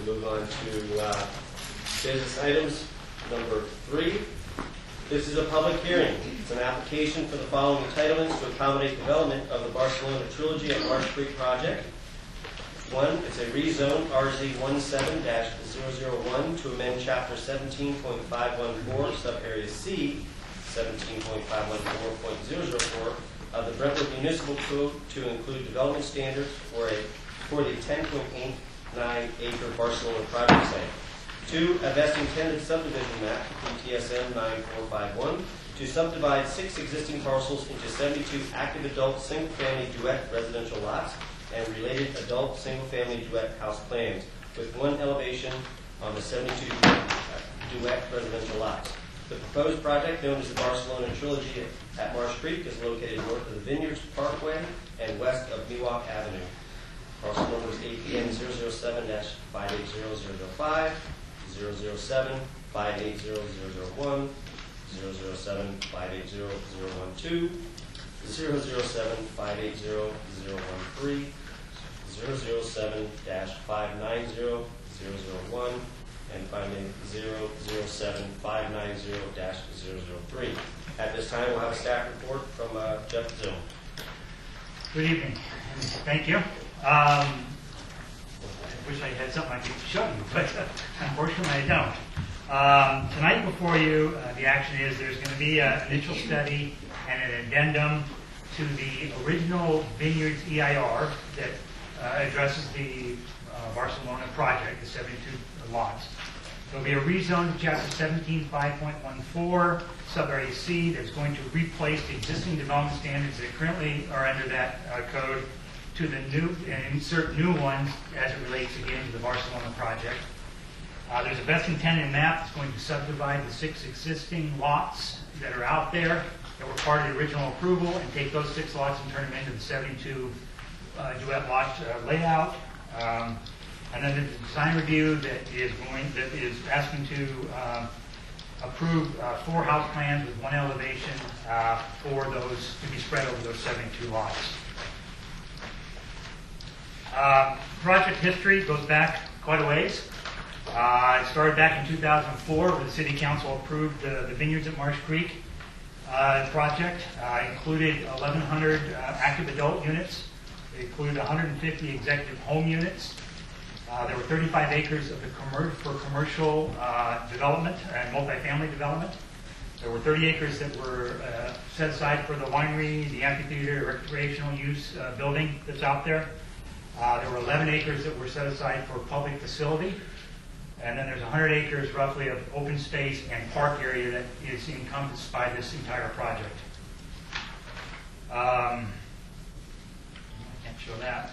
move on to business items number 3. This is a public hearing. It's an application for the following entitlements to accommodate development of the Barcelona Trilogy at Marsh Creek project. 1, it's a rezone RZ17-001 to amend Chapter 17.514, Subarea C, 17.514.004 of the Brentwood Municipal Code to include development standards for the 10.89 acre Barcelona project site. 2, a vesting tenant subdivision map, PTSM 9451, to subdivide 6 existing parcels into 72 active adult single-family duet residential lots and related adult single-family duet house plans, with 1 elevation on the 72 duet residential lots. The proposed project, known as the Barcelona Trilogy at Marsh Creek, is located north of the Vineyards Parkway and west of Miwok Avenue. Parcel number is APN 007-580005, 007-580001, 007-580012, 007-580013, 007-590-001, and finally 007-590-003. At this time, we'll have a staff report from Jeff Zoom. Good evening. Thank you. I wish I had something I could show you, but unfortunately I don't. Tonight before you, the action is there's going to be an initial study and an addendum to the original Vineyards EIR that addresses the Barcelona project, the 72 lots. There'll be a rezone to Chapter 17.5.14, Subarea C, that's going to replace the existing development standards that currently are under that code to the new and insert new ones as it relates again to the Barcelona project. There's a vesting tenant map that's going to subdivide the 6 existing lots that are out there that were part of the original approval and take those 6 lots and turn them into the 72 duet lot layout. And then there's a design review that is asking to approve 4 house plans with 1 elevation for those to be spread over those 72 lots. Project history goes back quite a ways. It started back in 2004 where the City Council approved the Vineyards at Marsh Creek project. Included 1,100 active adult units. It included 150 executive home units. There were 35 acres of for commercial development and multifamily development. There were 30 acres that were set aside for the winery, the amphitheater, recreational use building that's out there. There were 11 acres that were set aside for public facility. And then there's 100 acres roughly of open space and park area that is encompassed by this entire project. I can't show that.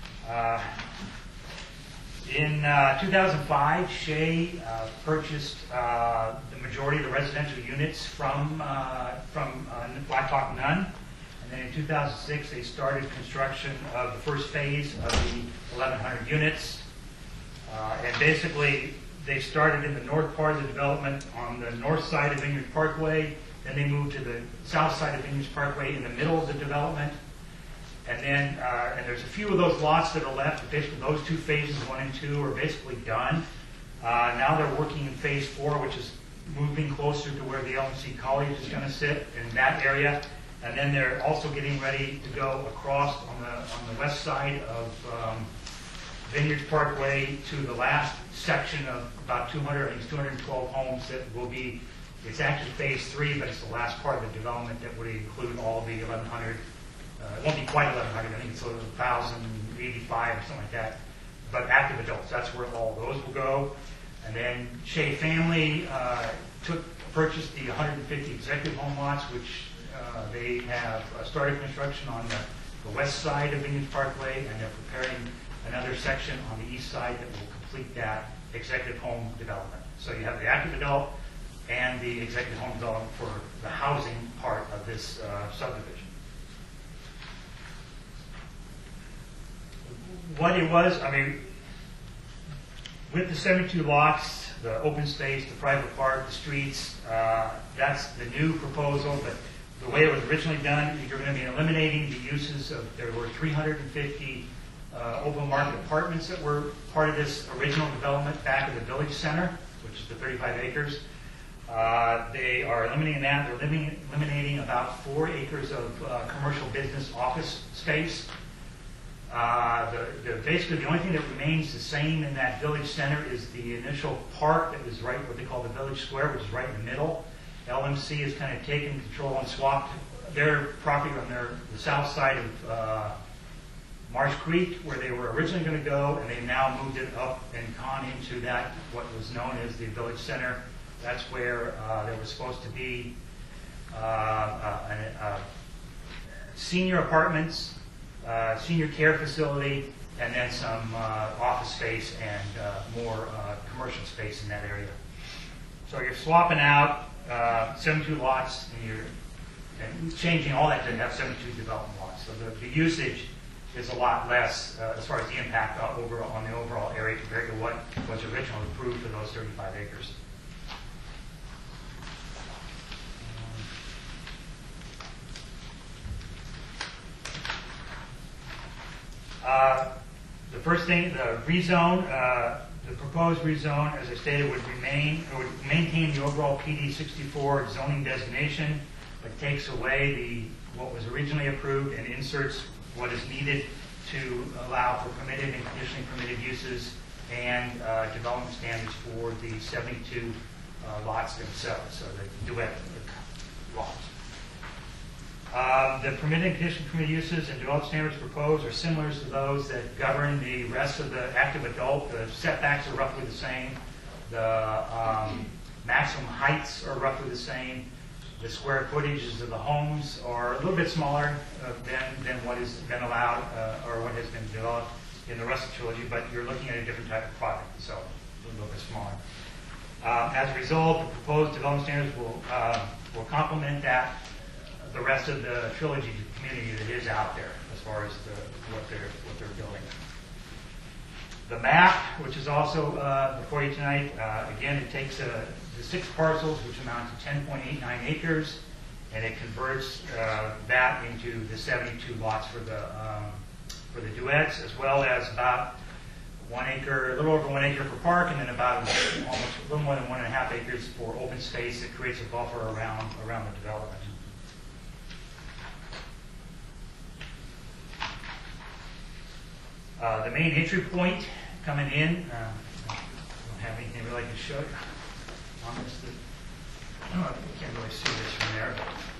In 2005, Shea purchased the majority of the residential units from Blackhawk Nunn. And then in 2006, they started construction of the first phase of the 1,100 units. And basically, they started in the north part of the development on the north side of Vineyards Parkway. Then they moved to the south side of Vineyards Parkway in the middle of the development. And then, and there's a few of those lots that are left. Basically, those 2 phases, 1 and 2, are basically done. Now they're working in phase 4, which is moving closer to where the LMC College is going to sit in that area. And then they're also getting ready to go across on the west side of Vineyards Parkway to the last section of about 212 homes that will be, it's actually phase 3, but it's the last part of the development that would include all the 1,100. It won't be quite 1,100, I think it's 1,085 or something like that. But active adults, that's where all those will go. And then Shea family purchased the 150 executive home lots, which they have started construction on the west side of Vineyards Parkway, and they're preparing another section on the east side that will complete that executive home development. So you have the active adult and the executive home development for the housing part of this subdivision. What it was, I mean, with the 72 lots, the open space, the private park, the streets, that's the new proposal, but the way it was originally done, you're going to be eliminating the uses of, there were 350 open market apartments that were part of this original development back at the village center, which is the 35 acres. They are eliminating that. They're eliminating about 4 acres of commercial business office space. Basically, the only thing that remains the same in that village center is the initial park that was right, what they call the village square, which is right in the middle. LMC has kind of taken control and swapped their property on the south side of Marsh Creek, where they were originally going to go, and they've now moved it up and gone into that, what was known as the village center. That's where there was supposed to be senior apartments, senior care facility, and then some office space and more commercial space in that area. So you're swapping out 72 lots, and changing all that to have 72 development lots. So the usage is a lot less as far as the impact on the overall area compared to what was originally approved for those 35 acres. The first thing, the rezone, the proposed rezone, as I stated, would maintain the overall PD 64 zoning designation, but takes away what was originally approved and inserts what is needed to allow for permitted and conditionally permitted uses and development standards for the 72 lots themselves, so the duet lots. The permitted and conditionally permitted uses and development standards proposed are similar to those that govern the rest of the active adult. The setbacks are roughly the same. The maximum heights are roughly the same. The square footages of the homes are a little bit smaller than what has been allowed or what has been developed in the rest of the trilogy, but you're looking at a different type of product, so a little bit smaller. As a result, the proposed development standards will complement the rest of the trilogy community that is out there as far as what they're building. The map, which is also before you tonight, again, it takes the 6 parcels, which amount to 10.89 acres, and it converts that into the 72 lots for the duets, as well as about 1 acre, a little over 1 acre for park, and then about almost a little more than 1.5 acres for open space that creates a buffer around the development. The main entry point coming in, I don't have anything really I can show you on this. You can't really see this from there.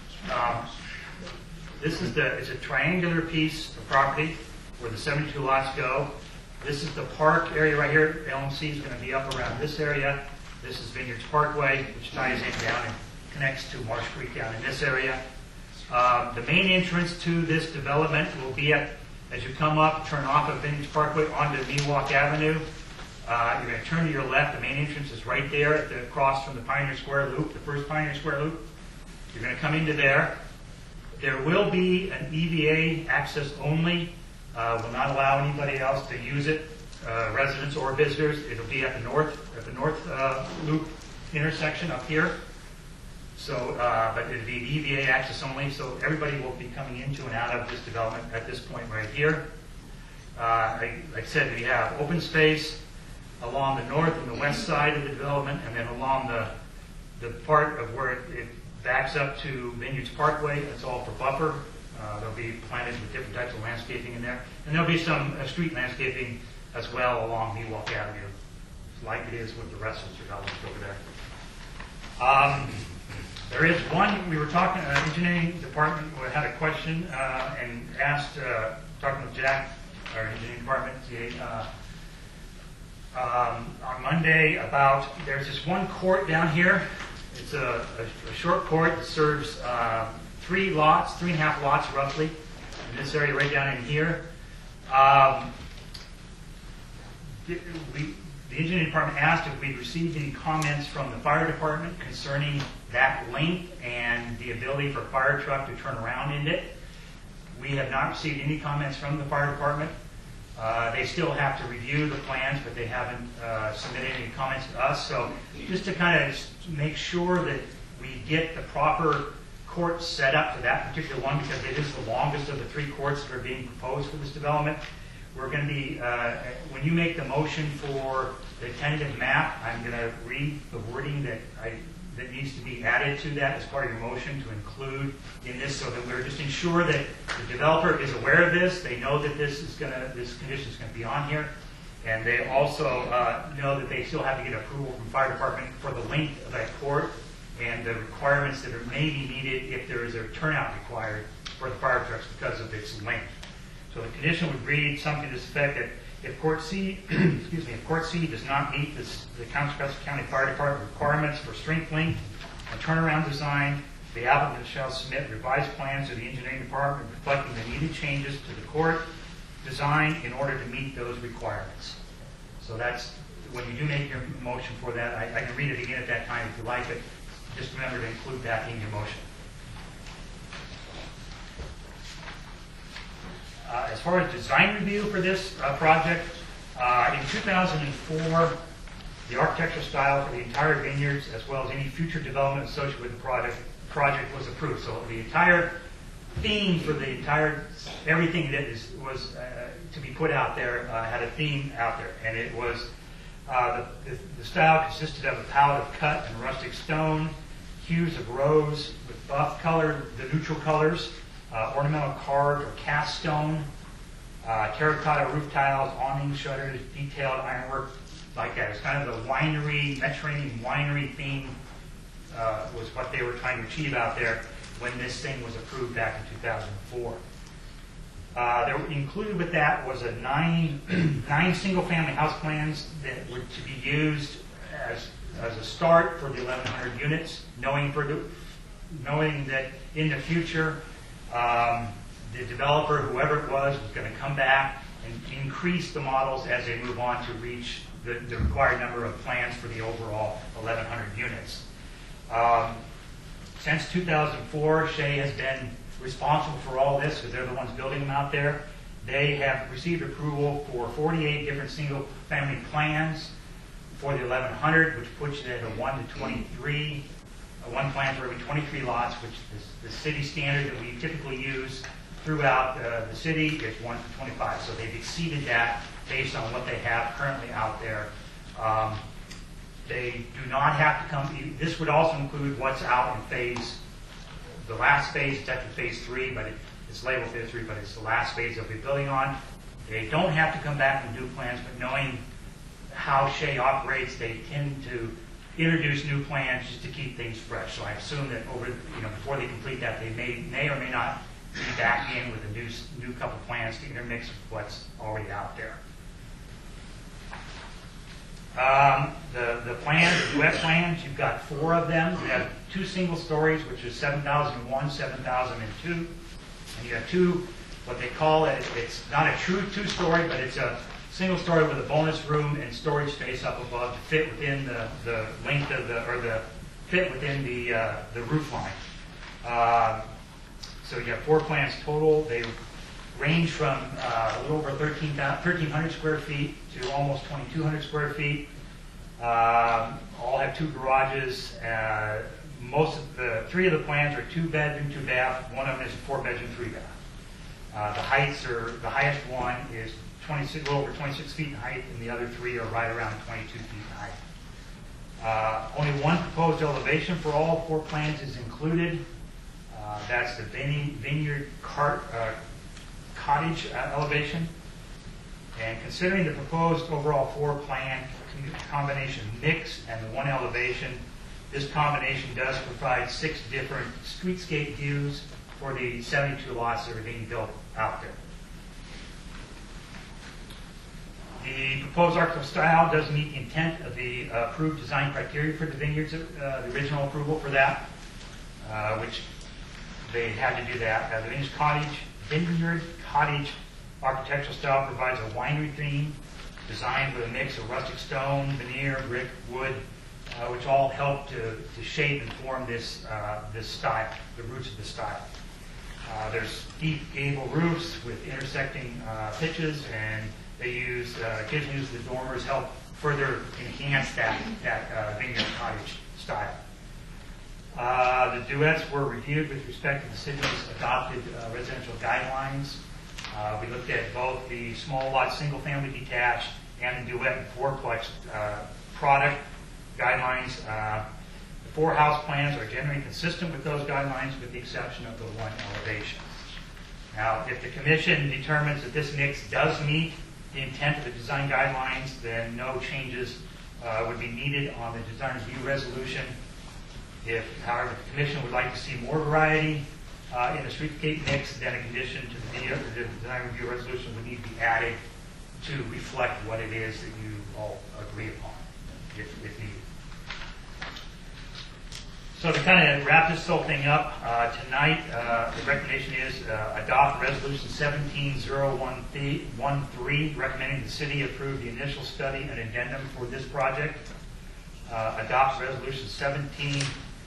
This is it's a triangular piece of property where the 72 lots go. This is the park area right here. LMC is going to be up around this area. This is Vineyards Parkway, which ties in down and connects to Marsh Creek down in this area. The main entrance to this development will be as you come up, turn off of Vineyards Parkway onto Miwok Avenue. You're going to turn to your left. The main entrance is right there across from the Pioneer Square Loop, the first Pioneer Square Loop. You're going to come into there. There will be an EVA access only. Will not allow anybody else to use it, residents or visitors. It'll be at the north loop intersection up here. So, but it'll be EVA access only. So everybody will be coming into and out of this development at this point right here. Like I said, we have open space along the north and the west side of the development, and then along the part of where it backs up to Vineyards Parkway. It's all for buffer. There'll be planted with different types of landscaping in there. And there'll be some street landscaping as well along Miwok Avenue, like it is with the rest of the development over there. There is one, we were talking, engineering department had a question and asked, talking with Jack, our engineering department, on Monday about, there's this one court down here. It's a short court that serves 3 lots, 3.5 lots roughly, in this area right down in here. The engineering department asked if we'd received any comments from the fire department concerning that length and the ability for a fire truck to turn around in it. We have not received any comments from the fire department. They still have to review the plans, but they haven't submitted any comments to us. So just to kind of make sure that we get the proper court set up for that particular one, because it is the longest of the 3 courts that are being proposed for this development, we're going to be, when you make the motion for the tentative map, I'm going to read the wording that needs to be added to that as part of your motion to include in this, so that we're just ensure that the developer is aware of this. They know that this condition is going to be on here, and they also know that they still have to get approval from fire department for the length of that court and the requirements that may be needed if there is a turnout required for the fire trucks because of its length. So the condition would read something to this effect that if Court C, excuse me, if Court C does not meet the Contra County Fire Department requirements for strength length and turnaround design, the applicant shall submit revised plans to the engineering department reflecting the needed changes to the court design in order to meet those requirements. So that's, when you do make your motion for that, I can read it again at that time if you like it. Just remember to include that in your motion. As far as design review for this project, in 2004, the architectural style for the entire vineyards, as well as any future development associated with the project was approved. So the entire theme for the entire, everything that was to be put out there had a theme out there. And it was, the style consisted of a palette of cut and rustic stone, hues of rose with buff color, the neutral colors, ornamental carved or cast stone, terracotta roof tiles, awning shutters, detailed ironwork, like that. It's kind of the winery, Mediterranean winery theme was what they were trying to achieve out there when this thing was approved back in 2004. Included with that was a nine single-family house plans that were to be used as a start for the 1,100 units, knowing that in the future the developer, whoever it was going to come back and increase the models as they move on to reach the required number of plans for the overall 1,100 units. Since 2004, Shea has been responsible for all this because they're the ones building them out there. They have received approval for 48 different single-family plans for the 1,100, which puts it at a 1 to 23, one plan for every 23 lots, which is the city standard that we typically use throughout the city is 1 to 25. So they've exceeded that based on what they have currently out there. They do not have to come. This would also include what's out in the last phase. It's actually phase 3, but it's labeled phase 3, but it's the last phase they'll be building on. They don't have to come back and do plans, but knowing how Shea operates, they tend to introduce new plans just to keep things fresh. So I assume that before they complete that, they may or may not be back in with a new couple plans to intermix with what's already out there. The plans, the wet plans, you've got 4 of them. You have 2 single stories, which is 7,001, 7,002. And you have 2, what they call it, it's not a true 2-story, but it's a single story with a bonus room and storage space up above to fit within the length of fit within the roof line. So you have 4 plans total. They range from a little over 1,300 square feet to almost 2,200 square feet. All have 2 garages. Most of the 3 of the plans are 2-bedroom, 2-bath. One of them is a 4-bedroom, 3-bath. The highest one is a little over 26 feet in height, and the other 3 are right around 22 feet in height. Only one proposed elevation for all 4 plans is included. That's the vineyard cottage elevation. And considering the proposed overall 4-plan combination mix and the 1 elevation, this combination does provide 6 different streetscape views for the 72 lots that are being built out there. The proposed architectural style does meet the intent of the approved design criteria for the vineyards, the original approval for that, which they had to do that. The vineyard cottage architectural style provides a winery theme designed with a mix of rustic stone, veneer, brick, wood, which all help to shape and form this style, the roots of the style. There's deep gable roofs with intersecting pitches, and they occasionally use the dormers help further enhance that vineyard cottage style. The duets were reviewed with respect to the city's adopted residential guidelines. We looked at both the small lot, single-family detached, and the duet and fourplex product guidelines. The 4 house plans are generally consistent with those guidelines, with the exception of the 1 elevation. Now, if the commission determines that this mix does meet the intent of the design guidelines, then no changes would be needed on the design review resolution. If, however, the commission would like to see more variety in the streetscape mix, then a condition to the design review resolution would need to be added to reflect what it is that you all agree upon, if needed. So to kind of wrap this whole thing up, tonight the recommendation is adopt Resolution 17-013, recommending the city approve the initial study and addendum for this project. Adopt Resolution 17-014,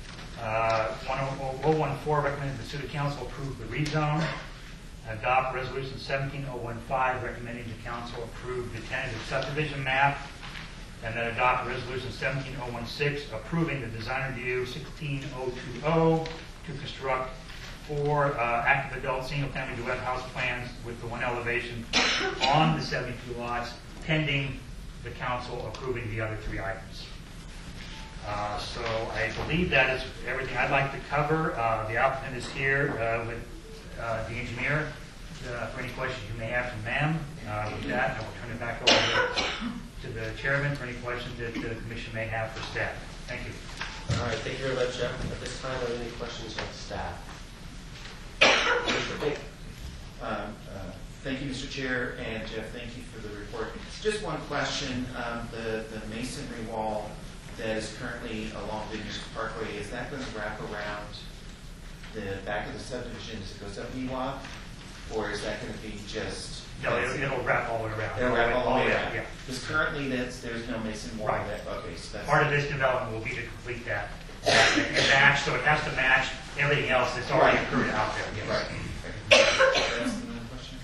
recommending the city council approve the rezone. Adopt Resolution 17-015, recommending the council approve the tentative subdivision map. And then adopt Resolution 17-016, approving the design review 16-020 to construct 4 active adult single-family duet house plans with the 1 elevation on the 72 lots, pending the council approving the other 3 items. So I believe that is everything I'd like to cover. The applicant is here with the engineer for any questions you may have from them. With that, I will turn it back over to the chairman for any questions that the commission may have for staff. Thank you. All right, thank you very much, Jeff. At this time, are there any questions from staff? Mr. Fink. Thank you, Mr. Chair, and Jeff, thank you for the report. Just one question. The masonry wall that is currently along Vineyards Parkway, is that going to wrap around the back of the subdivision as it goes up Miwok? Or is that going to be just... No, it'll wrap all the way around. It'll wrap all the way around. Yeah. Because currently there's no mason wall. Right. Okay, so that's... Part of this development will be to complete that. And match, so it has to match everything else that's already occurred out there. Yes. Right. That's another question.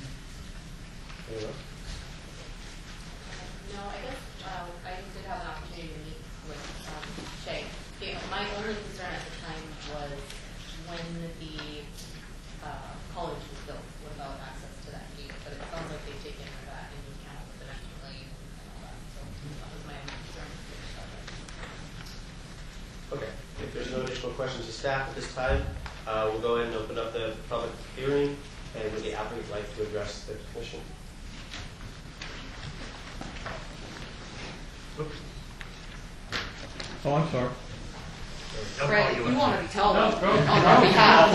No, I guess I did have an opportunity to meet with Shay. My only concern at the time was when the college was built, what about access to that gate? But it sounds like they've taken that into account with the next lane and all that. So that was my only concern with the project. Okay. If there's no additional questions to staff at this time, we'll go ahead and open up the public hearing. And would the applicant like to address the commission? Oops. Oh, I'm sorry. Right, you want to be told No, on go. our behalf.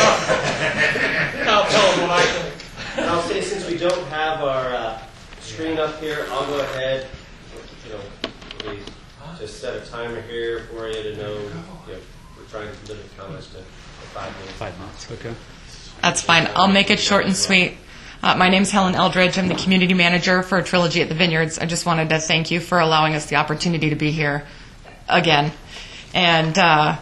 I'll tell them what I think. And I'll say, since we don't have our screen up here, I'll go ahead, we just set a timer here for you to know, we're trying to limit comments to 5 minutes. 5 minutes, okay. That's fine. I'll make it short and sweet. My name's Helen Eldridge. I'm the community manager for Trilogy at the Vineyards. I just wanted to thank you for allowing us the opportunity to be here again. And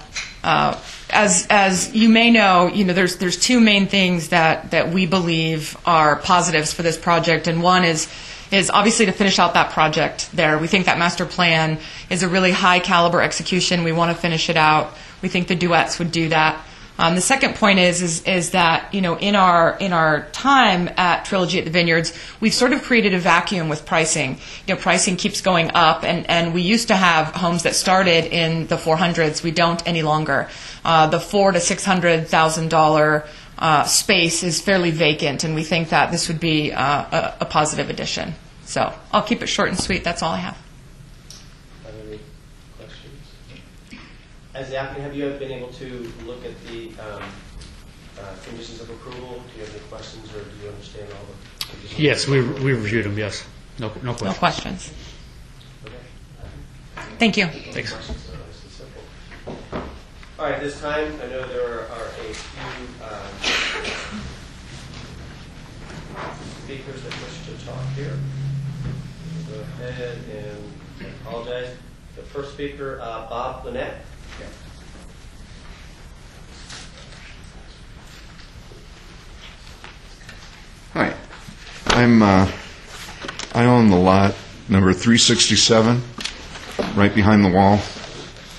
as you may know, there's 2 main things that we believe are positives for this project, and one is obviously to finish out that project there. We think that master plan is a really high caliber execution. We want to finish it out. We think the duets would do that. The second point is that in our time at Trilogy at the Vineyards, we've sort of created a vacuum with pricing. Pricing keeps going up, and we used to have homes that started in the 400s. We don't any longer. The $400,000 to $600,000 space is fairly vacant, and we think that this would be a positive addition. So I'll keep it short and sweet. That's all I have. Are there any questions? As the applicant, have you been able to look at the conditions of approval? Do you have any questions, or do you understand all the conditions? Yes, we reviewed them, yes. No questions. No questions. Okay. Thank you. Thanks. Questions? So nice and simple. All right, this time, I know there are a few speakers that wish to talk here. Go ahead and I apologize. The first speaker, Bob Lynette. Hi, I own the lot number 367, right behind the wall.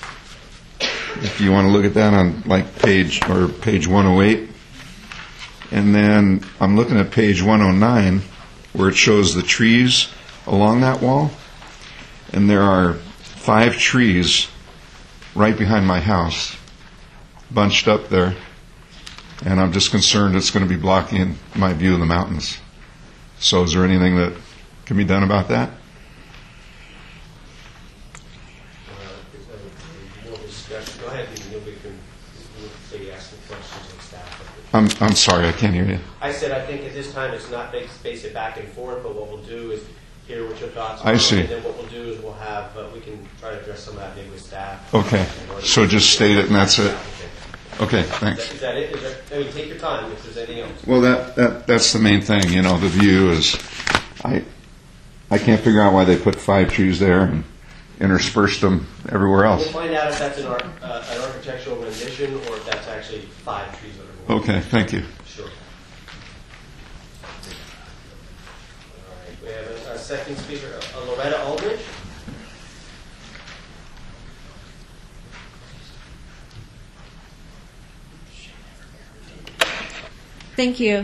If you want to look at that on page 108, And then I'm looking at page 109 where it shows the trees along that wall. And there are 5 trees right behind my house, bunched up there. And I'm just concerned it's going to be blocking my view of the mountains. So is there anything that can be done about that? More discussion. Go ahead, and we can maybe ask some questions of staff. I'm sorry, I can't hear you. I said I think at this time it's not space it back and forth, but what we'll do is hear what your thoughts are. I see. And then what we'll do is we'll have, we can try to address some of that maybe with staff. Okay, so just state it and that's it. Okay, thanks. Is that it? I mean, take your time if there's anything else. Well, that's the main thing, the view is, I can't figure out why they put 5 trees there and interspersed them everywhere We'll else. find out if that's an architectural rendition or if that's actually 5 trees that are moved. Okay, thank you. Sure. All right, we have a second speaker, Loretta Aldridge. Thank you.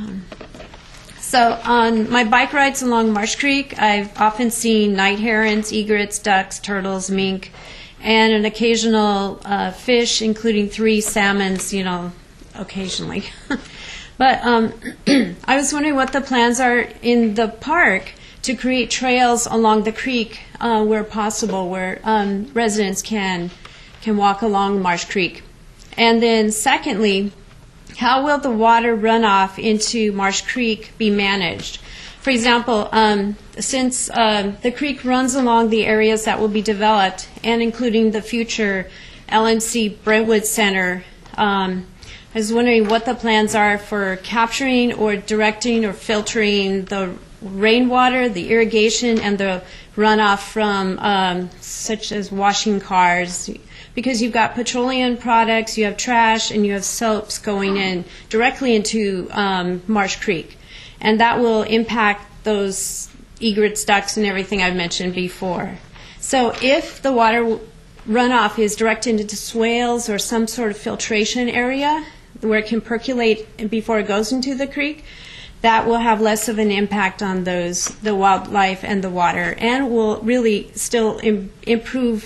So on my bike rides along Marsh Creek, I've often seen night herons, egrets, ducks, turtles, mink, and an occasional fish, including 3 salmons, occasionally. But I was wondering what the plans are in the park to create trails along the creek where possible, where residents can walk along Marsh Creek. And then secondly, how will the water runoff into Marsh Creek be managed? For example, since the creek runs along the areas that will be developed, and including the future LMC Brentwood Center, I was wondering what the plans are for capturing or directing or filtering the rainwater, the irrigation, and the runoff from such as washing cars, because you've got petroleum products, you have trash, and you have soaps going in directly into Marsh Creek. And that will impact those egrets, ducks, and everything I've mentioned before. So if the water runoff is directed into swales or some sort of filtration area where it can percolate before it goes into the creek, that will have less of an impact on the wildlife and the water, and will really still improve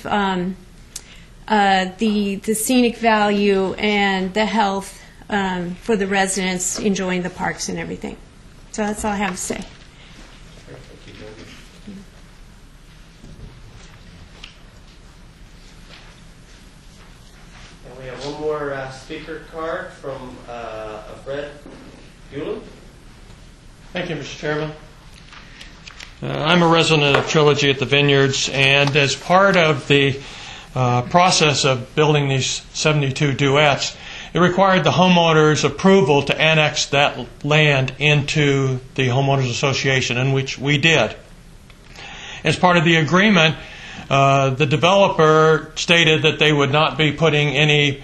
the scenic value and the health for the residents enjoying the parks and everything. So that's all I have to say. Thank you, Jody. And we have one more speaker card from Fred Hewlin. Thank you, Mr. Chairman. I'm a resident of Trilogy at the Vineyards, and as part of the process of building these 72 duets, it required the homeowners' approval to annex that land into the homeowners association, in which we did. As part of the agreement, the developer stated that they would not be putting any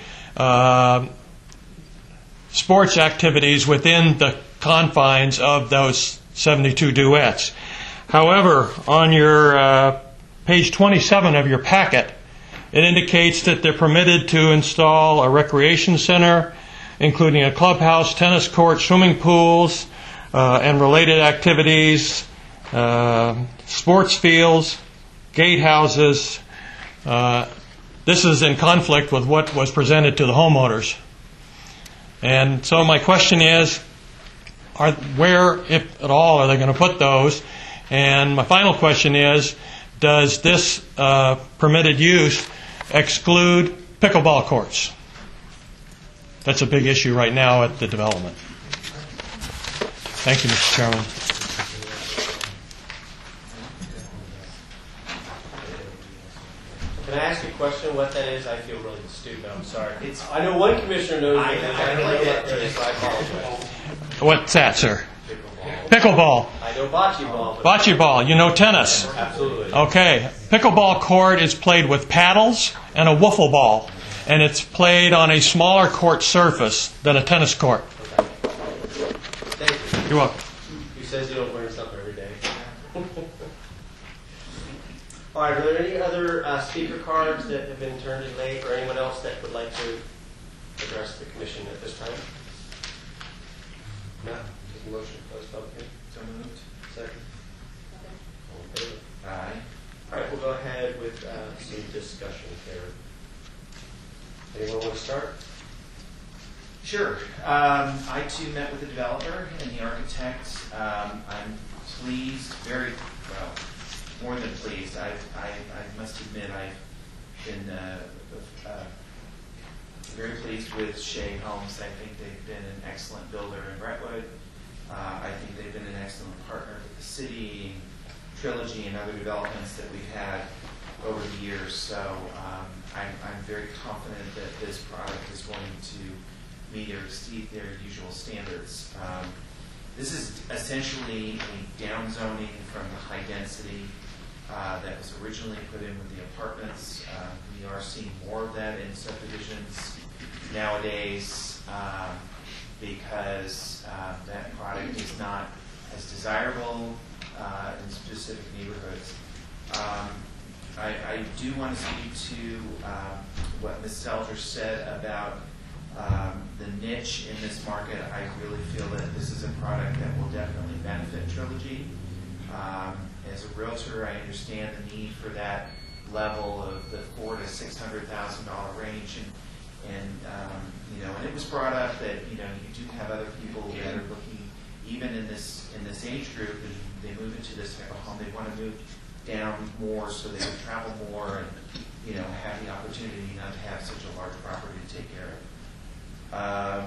sports activities within the confines of those 72 duets. However, on your page 27 of your packet, it indicates that they're permitted to install a recreation center, including a clubhouse, tennis court, swimming pools, and related activities, sports fields, gatehouses. This is in conflict with what was presented to the homeowners. And so my question is, where, if at all, are they going to put those? And my final question is, does this permitted use exclude pickleball courts? That's a big issue right now at the development. Thank you, Mr. Chairman. Can I ask a question? What that is? I feel really stupid. I'm sorry. I know one commissioner knows it. I don't know what that is, so I apologize. What's that, sir? Pickleball. I know bocce ball. But Bocce ball. You know tennis. absolutely. Okay. Pickleball court is played with paddles and a wiffle ball, and it's played on a smaller court surface than a tennis court. Okay. Thank you. You're welcome. Who says you don't learn something every day? All right. Are there any other speaker cards that have been turned in late, or anyone else that would like to address the commission at this time? Not, take a motion to close public hearing. So moved. Second. Okay. All in favor? Aye. All right, we'll go ahead with some discussion here. Anyone want to start? Sure. I too met with the developer and the architect. I'm pleased, very well, more than pleased. I must admit I've been very pleased with Shea Homes. I think they've been an excellent builder in Brentwood. I think they've been an excellent partner with the city, Trilogy, and other developments that we've had over the years. So I'm very confident that this product is going to meet or exceed their usual standards. This is essentially a downzoning from the high density that was originally put in with the apartments. We are seeing more of that in subdivisions nowadays because that product is not as desirable in specific neighborhoods. I do want to speak to what Ms. Selger said about the niche in this market. I really feel that this is a product that will definitely benefit Trilogy. As a realtor, I understand the need for that level of the $400,000 to $600,000 range, and it was brought up that you do have other people that are looking, even in this age group, and they move into this type of home, they want to move down more so they would travel more and have the opportunity not to have such a large property to take care of.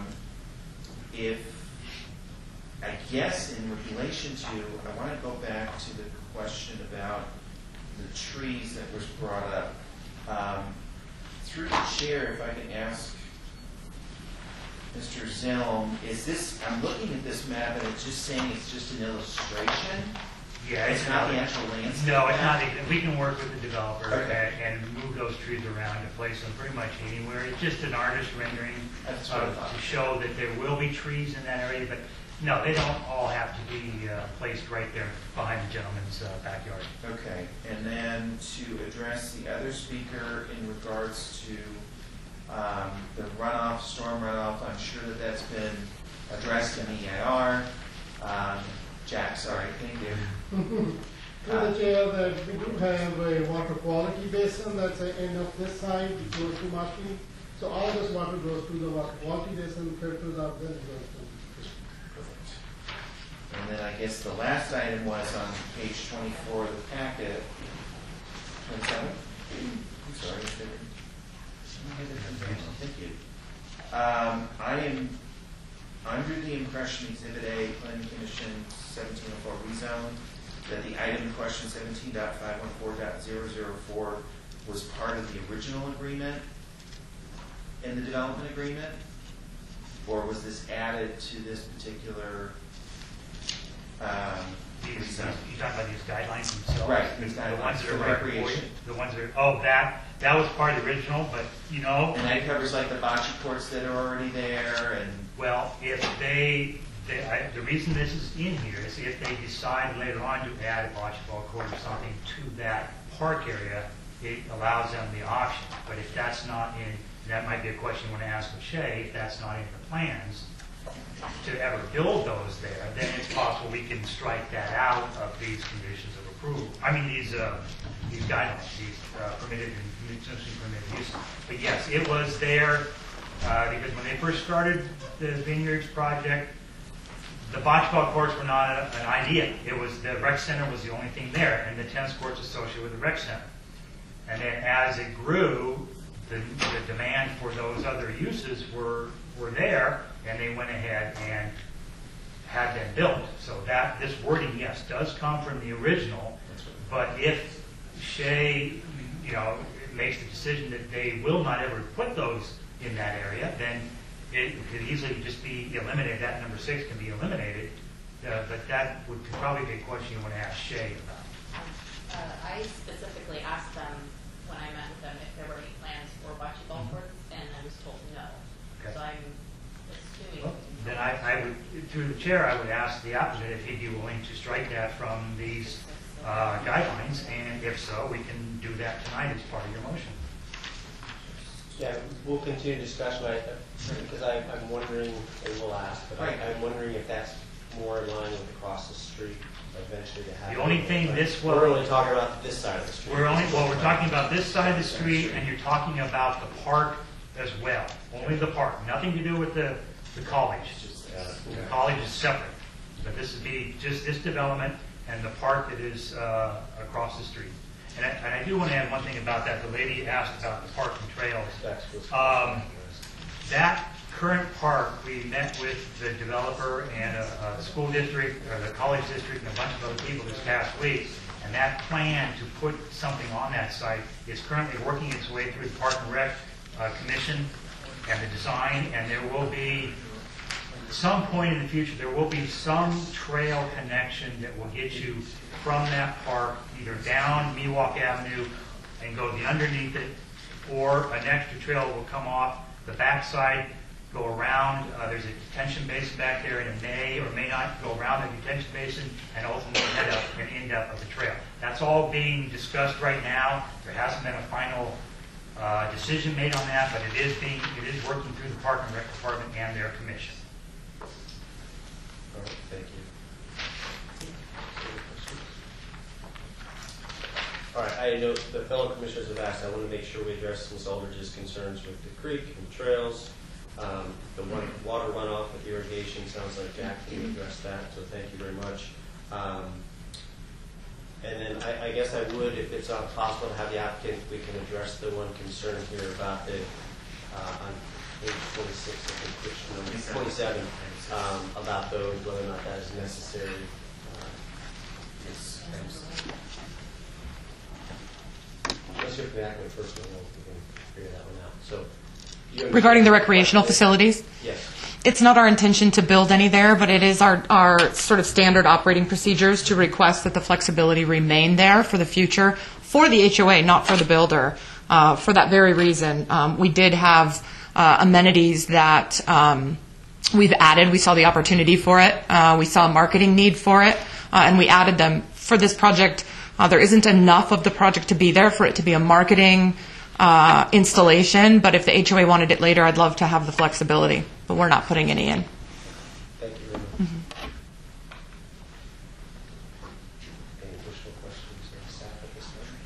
I guess in relation to, I want to go back to the question about the trees that was brought up. Through the chair, if I can ask Mr. Zilm, I'm looking at this map and it's just saying it's just an illustration? Yeah, It's not the actual landscape? No, it's map? not. We can work with the developer Okay. and move those trees around to place them pretty much anywhere. It's just an artist rendering That's what I thought. to show that there will be trees in that area, but no, they don't all have to be placed right there behind the gentleman's backyard. Okay, and then to address the other speaker in regards to the runoff, storm runoff, I'm sure that's been addressed in EIR. Jack, sorry, thank you. Through the chair, that we do have a water quality basin that's the end of this side, it goes to Martin. So all this water goes to the water quality basin, filters out, then it goes to. Perfect. And then I guess the last item was on page 24 of the packet. 27? I'm sorry, thank you. I am under the impression, Exhibit A, Planning Commission 1704 rezone, that the item in question 17.514.004 was part of the original agreement in the development agreement? Or was this added to this particular You rezone? talking about these guidelines themselves? Right, these The guidelines ones that for are right before recreation. you? The ones that are, that was part of the original, but And that covers like the bocce courts that are already there and... well, if the reason this is in here is if they decide later on to add a bocce ball court or something to that park area, it allows them the option. But if that's not in, that might be a question you want to ask of Shea, if that's not in the plans to ever build those there, then it's possible we can strike that out of these conditions of approval. I mean, these guidelines, these permitted and essentially permitted use. But yes, it was there because when they first started the Vineyards project, the bocce ball courts were not an idea. It was the rec center was the only thing there, and the tennis courts associated with the rec center. And then as it grew, the demand for those other uses were there, and they went ahead and had them built. So that this wording, yes, does come from the original. But if Shea, makes the decision that they will not ever put those in that area, then it could easily just be eliminated. That number 6 can be eliminated. But that would probably be a question you want to ask Shea about. I specifically asked them when I met with them if there were any plans for bocce ball courts, and I was told no. Okay. So I'm assuming. Well, then I would, through the chair, I would ask the applicant if he'd be willing to strike that from these guidelines, and if so, we can do that tonight as part of your motion. Yeah, we'll continue discussion, because I'm wondering, and we'll ask, but Right. I'm wondering if that's more in line with across the street eventually to have. The only thing this will. We're only talking about this side of the street. We're talking about this side of the street, and you're talking about the park as well. Only the park, nothing to do with the college. The college is separate. But this would be just this development and the park that is across the street. And I do want to add one thing about that. The lady asked about the park and trails. That current park, we met with the developer and a school district, or the college district, and a bunch of other people this past week. And that plan to put something on that site is currently working its way through the Park and Rec Commission and the design. And there will be, some point in the future, there will be some trail connection that will get you from that park either down Miwok Avenue and go underneath it, or an extra trail will come off the backside, go around. There's a detention basin back there, and it may or may not go around the detention basin and ultimately head up and end up of the trail. That's all being discussed right now. There hasn't been a final decision made on that, but it is working through the Park and Rec Department and their commission. All right, thank you. All right, I know the fellow commissioners have asked. I want to make sure we address Ms. Aldridge's concerns with the creek and trails. The water runoff with irrigation, sounds like Jack can address that, so thank you very much. And then I guess I would, if it's not possible to have the applicant, we can address the one concern here about the, on page 26, I think, which number, 27, about those, whether or not that is necessary. Let's hear from the applicant first, and then we can figure that one out. So, Regarding the recreational facilities? Yes. It's not our intention to build any there, but it is our sort of standard operating procedures to request that the flexibility remain there for the future for the HOA, not for the builder. For that very reason, we did have amenities that we've added. We saw the opportunity for it. We saw a marketing need for it, and we added them. For this project, there isn't enough of the project to be there for it to be a marketing installation, but if the HOA wanted it later, I'd love to have the flexibility, but we're not putting any in. Thank you very much. Any additional questions of staff at this time?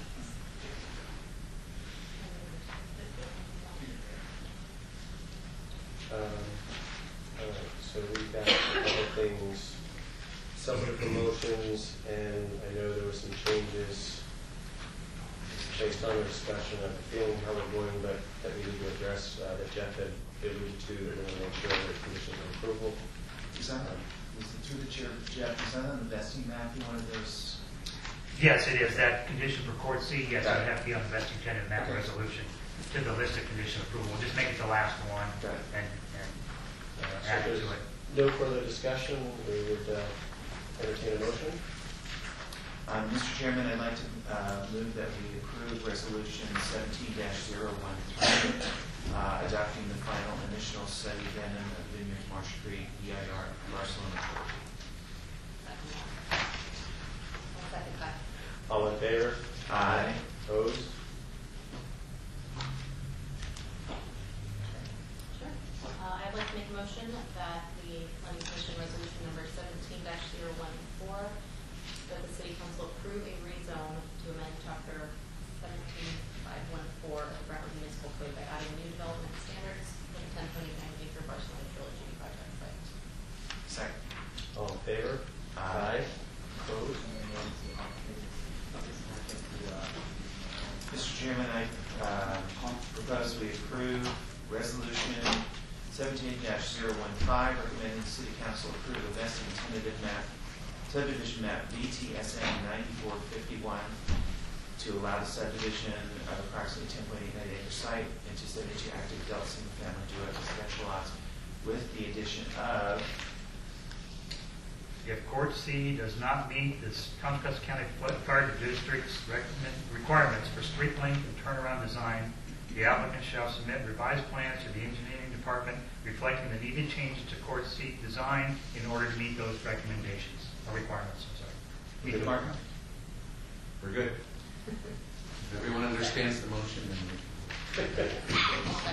All right, so we've got a couple things, subject to motions, and I know there were some changes based on the discussion. I have a feeling how we're going, but that we need to address that Jeff had alluded to. They're going to make sure that conditions of approval. Is that, through the chair, Jeff, is that on the vesting map, one of those? Yes, it is. That condition for court C, yes, it Got would it. have to be on the vesting tenant map Okay. resolution to the list of condition approval. We'll just make it the last one Got it. and So add it there's to it. no further discussion. We would entertain a motion. Mr. Chairman, I'd like to move that we approve Resolution 17-013, adopting the final initial study addendum of Vineyard Marsh Creek EIR Barcelona. Second that. All in favor? Aye. Opposed? Sure. I'd like to make a motion that the Planning Commission Resolution number 17-014, that the City Council approve a rezone to amend Chapter 17514 of the Brentwood Municipal Code by adding new development standards for the 10.89-acre Barcelona Trilogy project site. Second. All in favor? Aye. Opposed? Mr. Chairman, I propose we approve Resolution 17-015, recommending the City Council approve a vesting tentative map, subdivision map VTSN 9451 to allow the subdivision of approximately 10.89 acre site into 72 active adult single-family dual residential lots with the addition of If Court C does not meet the Contra Costa County Fire District's requirements for street length and turnaround design, the applicant shall submit revised plans to the engineering department reflecting the needed changes to Court C design in order to meet those recommendations, or requirements, I'm sorry. Meet the Department. We're good. Everyone understands the motion. And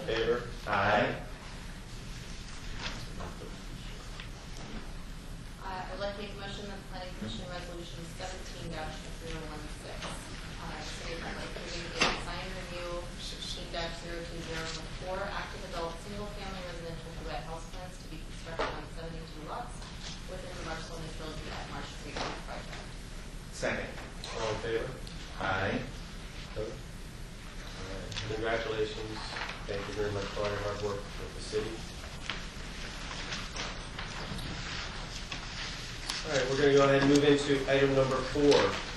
favor? Aye. I'd like to make a motion that the planning commission resolution 17-016, City of Brent Lake approving a design review 16-020 for active adult single-family residential duet house plans to be constructed on 72 lots within the Barcelona Trilogy at Marsh Creek project. Second. All in favor? Aye. Opposed? All right. Congratulations. Thank you very much for all your hard work with the city. All right, we're going to go ahead and move into item number 4.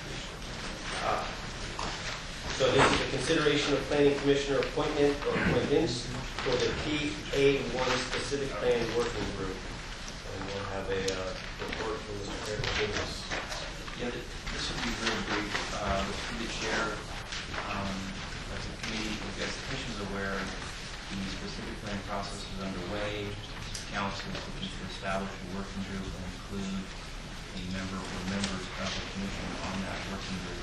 So this is the consideration of planning commissioner appointment or appointments for the PA1 specific plan working group. And we'll have a report from Mr. Eric Davis. Yeah, this will be very brief. Through the chair, as a committee, as the commission is aware, the specific plan process is underway. Council is looking to establish a working group and include a member or members of the commission on that working group.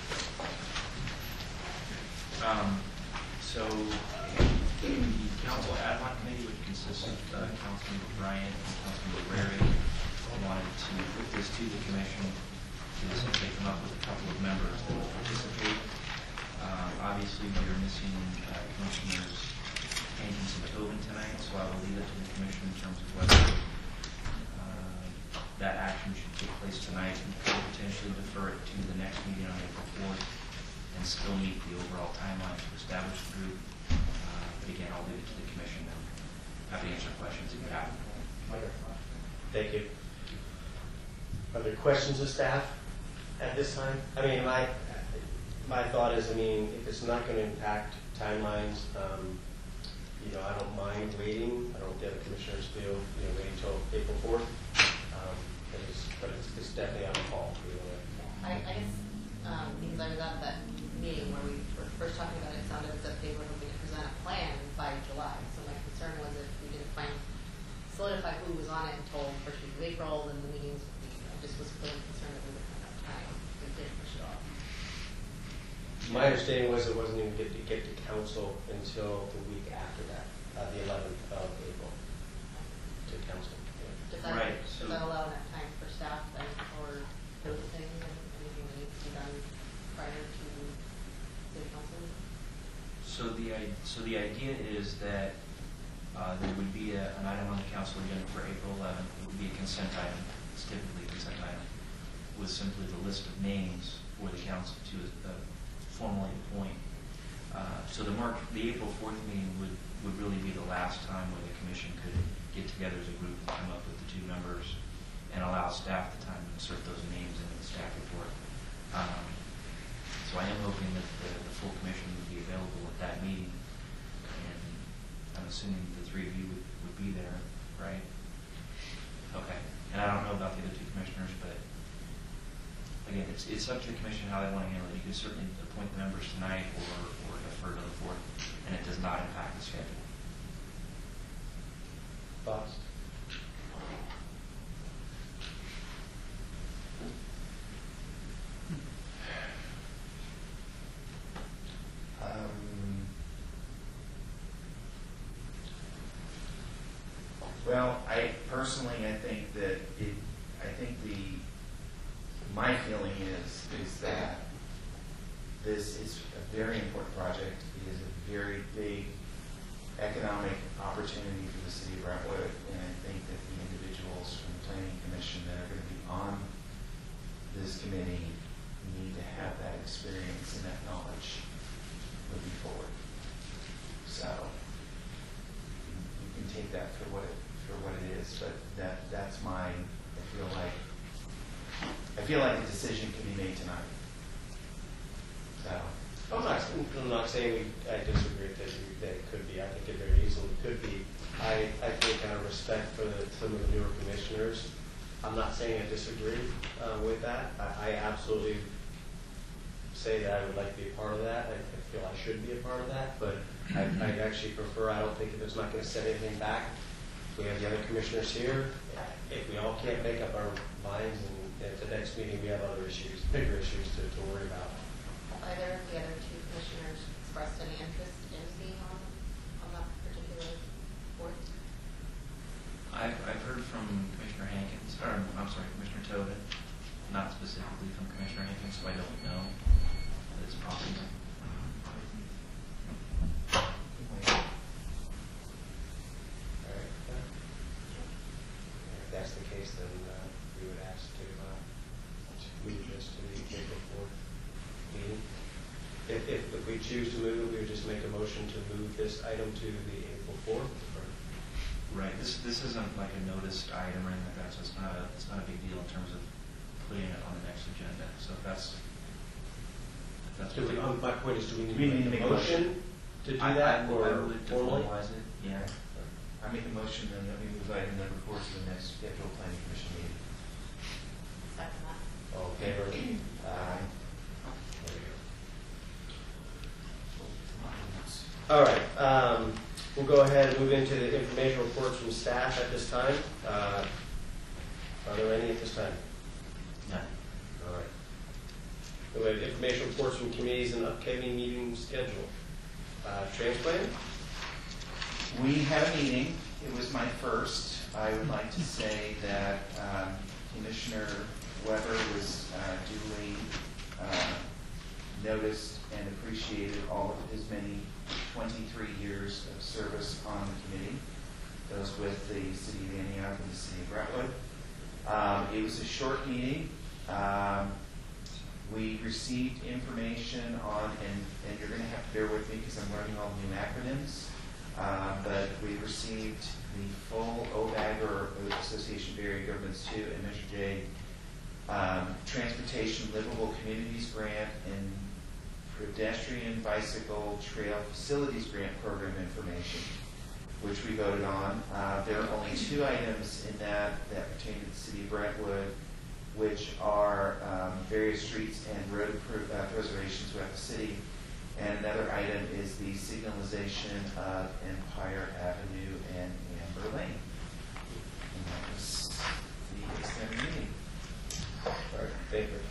So the council ad hoc committee, which consists of Councilmember Bryant and Councilmember Rary, wanted to put this to the commission to essentially come up with a couple of members that will participate. Obviously, we are missing Commissioners Hankins and Tobin tonight, so I will leave it to the commission in terms of whether that action should take place tonight and potentially defer it to the next meeting on April 4th and still meet the overall timeline to establish the group. But again, I'll leave it to the commission and happy to answer questions if you have them. Thank you. Are there questions of staff at this time? I mean, my thought is, I mean, if it's not going to impact timelines, I don't mind waiting. I don't get the commissioners feel, wait until April 4th. But it's definitely on the call. I guess because I was at that meeting where we were first talking about it, it sounded as if they were hoping to present a plan by July. So my concern was if we didn't solidify who was on it until first week of April, then the meetings would be, I just was really concerned that we would have enough time. We didn't push it off. My understanding was it wasn't even get to council until the week after that, the 11th of April, to council. Does Right. that allow enough time for staff and for noticing and anything that needs to be done prior to the council? So the idea is that there would be an item on the council agenda for April 11th. It would be a consent item. It's typically a consent item with simply the list of names for the council to formally appoint. So the April 4th meeting would really be the last time where the commission could get together as a group and come up with the 2 members and allow staff the time to insert those names into the staff report. So I am hoping that the full commission would be available at that meeting, and I'm assuming the 3 of you would be there, right? Okay. And I don't know about the other 2 commissioners, but again, it's up to the commission how they want to handle it. You can certainly appoint the members tonight or defer to the 4th, and it does not impact the schedule. Thoughts? Well, I think that my feeling is that this is a very important project. It is a very big economic opportunity for the city of Brentwood, and I think that the individuals from the Planning Commission that are going to be on this committee need to have that experience and that knowledge moving forward. So you can take that for what it is, but that's mine. I feel like a decision can be made tonight. So I'm not saying I disagree that it could be. I think it very easily could be. I think out of respect for some of the newer commissioners, I'm not saying I disagree with that. I absolutely say that I would like to be a part of that. I feel I should be a part of that, but I actually prefer, I don't think if it's not going to set anything back. We have the other commissioners here. If we all can't make up our minds and at the next meeting we have other issues, bigger issues to worry about. Have either of the other 2 commissioners expressed any interest in being on that particular case, then we would ask to move this to the April 4th meeting. If we choose to move it, we would just make a motion to move this item to the April 4th. Right, this isn't like a noticed item or anything like that, so it's not a big deal in terms of putting it on the next agenda. So if that's My point is, do we We need need to to make make a a motion to do I that, or would formally? formalize it, yeah. I make a motion then that we move item number 4 to the next scheduled planning commission meeting. Second that. All in favor? Aye. All right, we'll go ahead and move into the information reports from staff at this time. Are there any at this time? None. All right. We have information reports from committees and upcoming meeting schedule. Transplant? We had a meeting. It was my first. I would like to say that Commissioner Weber was duly noticed and appreciated all of his many 23 years of service on the committee, those with the City of Antioch and the City of Brentwood. It was a short meeting. We received information on, and you're going to have to bear with me because I'm learning all new acronyms, but we received the full OBAG, or Association of Area Governments 2, and Measure J Transportation Livable Communities Grant and Pedestrian Bicycle Trail Facilities Grant Program information, which we voted on. There are only 2 items in that pertain to the City of Brentwood, which are various streets and road preservations throughout the city. And another item is the signalization of Empire Avenue and Amber Lane. And that was the extended meeting. All right, thank you.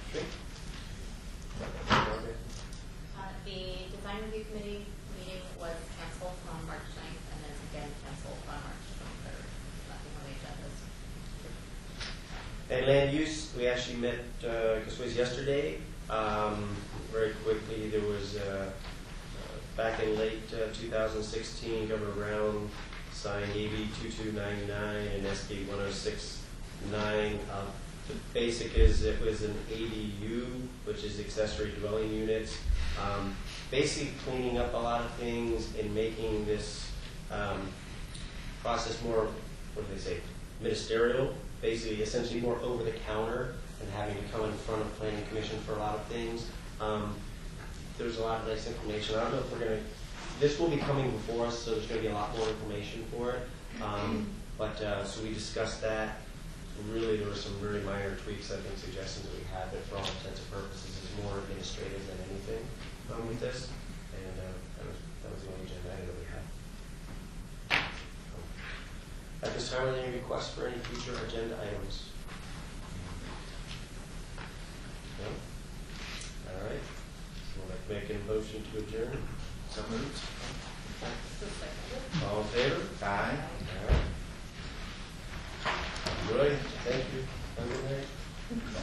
The design review committee meeting was canceled on March 9th and then again canceled on March 23rd. Nothing on the agendas. And land use, we actually met, I guess it was yesterday. Very quickly, there was, back in late 2016, Governor Brown signed AB 2299 and SB 1069. The basic is it was an ADU, which is accessory dwelling units. Basically cleaning up a lot of things and making this process more, what do they say, ministerial. Basically, essentially more over the counter and having to come in front of Planning Commission for a lot of things. There's a lot of nice information. I don't know if we're going to, this will be coming before us, so there's going to be a lot more information for it. So we discussed that. Really, there were some really minor tweaks, I think, suggestions that we had that for all intents and purposes is more administrative than anything with this. And that was the only agenda item that we had. At this time, are there any requests for any future agenda items? No? All right. So we'll make a motion to adjourn. So moved. All in favor? Aye. All right. Roy, thank you. Have a good night.